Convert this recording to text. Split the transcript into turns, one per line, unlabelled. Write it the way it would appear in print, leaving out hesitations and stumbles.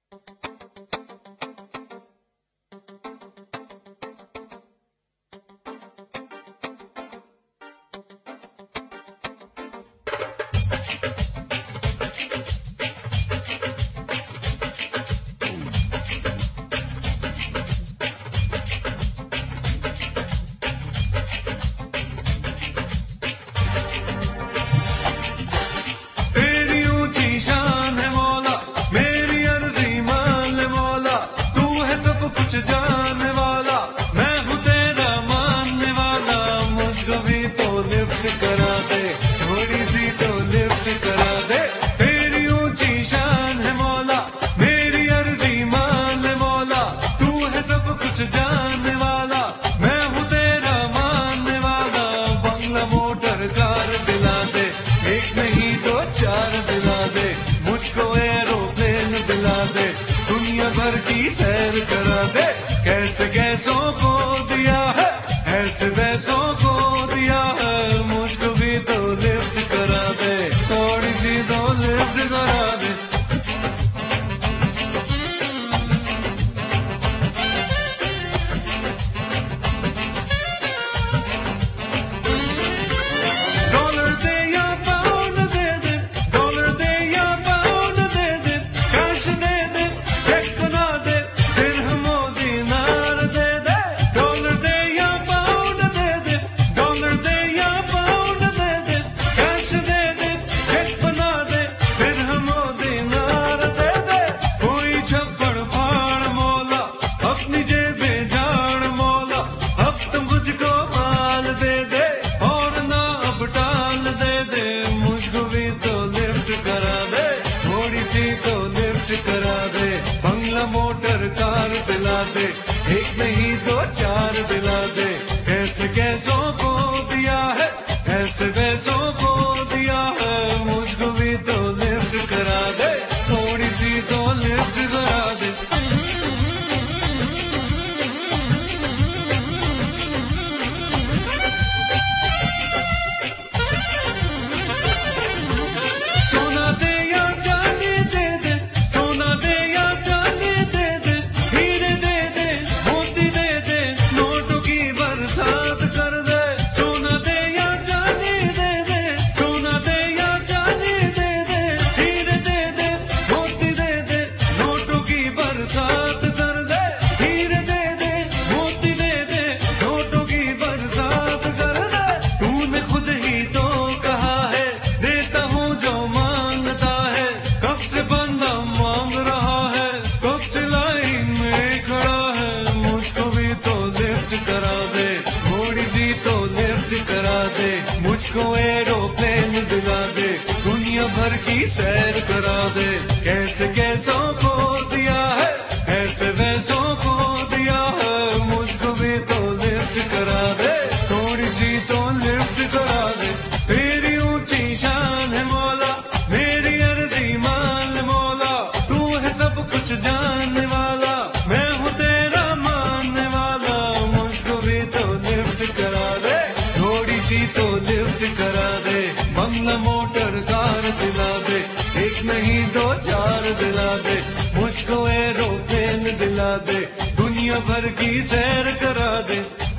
कुछ जानने वाला मैं हूँ तेरा मानने वाला, मुझको भी तो लिफ्ट करा दे, थोड़ी सी तो लिफ्ट करा दे। तेरी ऊंची शान है मौला, मेरी अर्जी मान ले मौला, तू है सब कुछ जानने वाला, मैं हूँ तेरा मानने वाला। बंगला मोटर कार दिला दे, एक नहीं दो चार दिला दे, मुझको एरोप्लेन दिला दे, दुनिया भर की सैर करा दे। कैसे कैसों को दिया है, ऐसे वैसों को दिया है, मुझको भी तो लिफ्ट करा दे, थोड़ी सी तो लिफ्ट करा दे। डॉलर दे या पाउंड दे दे, डॉलर दे या पाउंड दे दे, कैश दे दे, चेक बना दे, दिरहमो दीनार दे दे। डॉलर दे या पाउंड दे दे, डॉलर दे या पाउंड दे दे, कैश दे दे, चेक बना दे, दिरहमो दीनार दे दे। कोई छप्पड़ फाड़ मौला, अपनी जेबें जान मौला, अब तो मुझको माल दे दे, और ना अब टाल दे दे, मुझको भी तो लिफ्ट करा दे, थोड़ी सी तो लिफ्ट करा दे। बंगला मोटर कार दिला दे, एक नहीं दो चार दिला दे, कैसे कैसों को दिया है, ऐसे वैसों को दिया है, मुझको भी तो लिफ्ट करा दे, थोड़ी सी तो लिफ्ट करा दे। सोना दे या चांदी दे दे, सोना दे या चांदी दे दे, हीरे दे दे, मोती दे दे, नोटों की बरसात कर दे। सोना दे या चांदी दे दे, सोना दे या चांदी दे दे, हीरे दे दे, मोती दे दे, नोटों की बरसात कर दे। हीरे दे दे, मोती दे दे, नोटों की बरसात कर दे। तूने खुद ही तो कहा है, देता हूँ जो मांगता है, कब से बंदा मांग रहा है, कब से लाइन में खड़ा है, मुझको भी तो लिफ्ट करा दे, थोड़ी सी तो लिफ्ट करा दे, मुझको एरोप्लेन दिला दे, दुनिया भर की सैर करा दे। कैसे कैसों को दिया है, ऐसे वैसों को दिया है, मुझको भी तो लिफ्ट करा दे, थोड़ी सी तो लिफ्ट करा दे। तेरी ऊंची शान है मौला, मेरी अर्जी मान ले मौला, तू है सब कुछ जानने वाला, मैं हूँ तेरा मानने वाला, मुझको भी तो लिफ्ट करा दे, थोड़ी सी तो लिफ्ट करा दे। बंगला मोटर कार दिला दे, एक नहीं दो चार दिला दे, मुझको एरोप्लेन दिला दे, दुनिया भर की सैर करा दे।